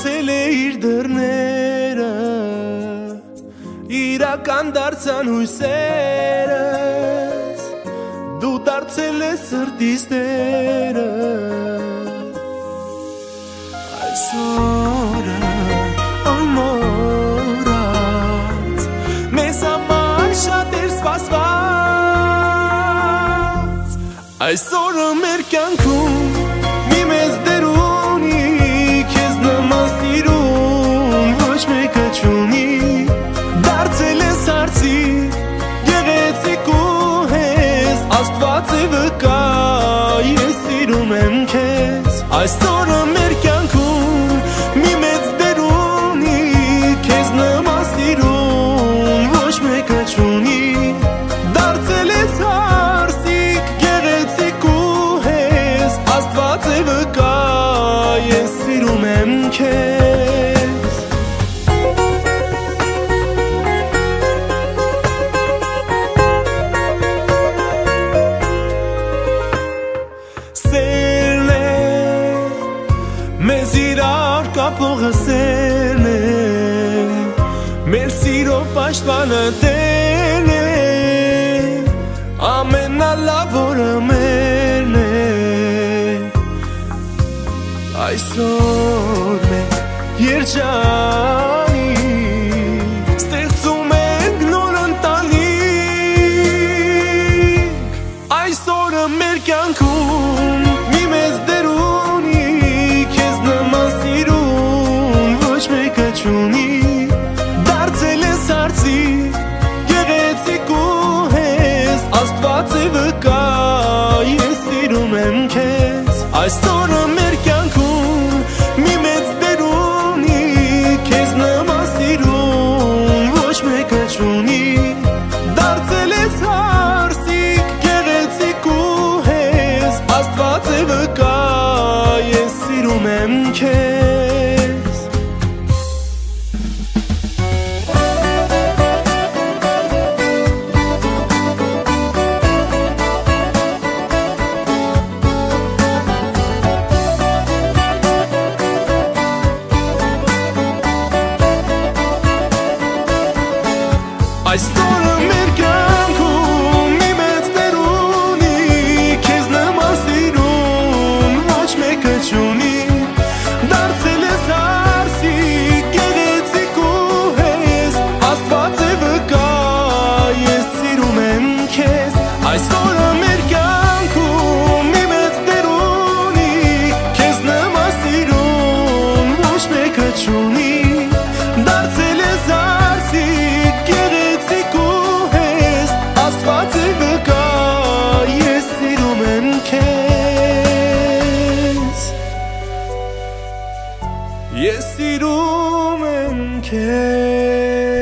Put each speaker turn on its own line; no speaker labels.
Բացել է իր դռները, իրական դարձան հույսերս, դու դարձել ես սրտիս տերը։ Այսօրը անմոռաց, մեզ համար շատ էր սպասված։ Այսօրը մեր կյանքում մի մեծ դեր ունի, քեզ նման սիրուն ոչ մեկը չունի։ Դարձել ես հարցիկ, գեղեցիկ ու հեզ, Աստված է վկա, ես սիրում եմ քեզ։ Այսօրը մեր կյանքում մի մեծ դեր ունի, քեզ նման սիրուն ոչ մեկը չունի։ Դարձել ես հարցիկ, գեղեցիկ ու հեզ, Աստված է վկա, ես սիրում եմ քեզ։ Սերն է, մեզ իրար կապողը սերն է, մեր սիրո պաշտպանը Տերն է, ամենալավորը մերն է։ Այսօր մենք երջանիկ, ստեղծում ենք նոր ընտանիք։ Այսօրը մեր կյանքում մի մեծ դեր ունի, քեզ նման սիրուն ոչ մեկը չունի։ Դարձել ես հարցիկ, գեղեցիկ ու հեզ, Աստված է վկա, ես սիրում եմ քեզ։ Այսօրը մեր կյանքում մի մեծ դեր ունի, քեզ նման սիրուն ոչ մեկը չունի։ Դարձել ես հարցիկ, գեղեցիկ ու հեզ, Աստված է վկա, ես սիրում եմ քեզ։ Այսօրը մեր կյանքում մի մեծ դեր ունի, քեզ նման սիրուն ոչ մեկը չունի։ Դարձել ես հարցիկ, գեղեցիկ ու հեզ, Աստված է վկա, ես սիրում եմ քեզ։ Այսօրը մեր կյանքում մի մեծ դեր ունի, քեզ նման սիրուն ոչ մեկը չունի։ Դարձել ես հարցիկ, գեղեցիկ ու հեզ, Աստված է վկա, ես սիրում եմ քեզ։ Ես սիրում եմ քեզ։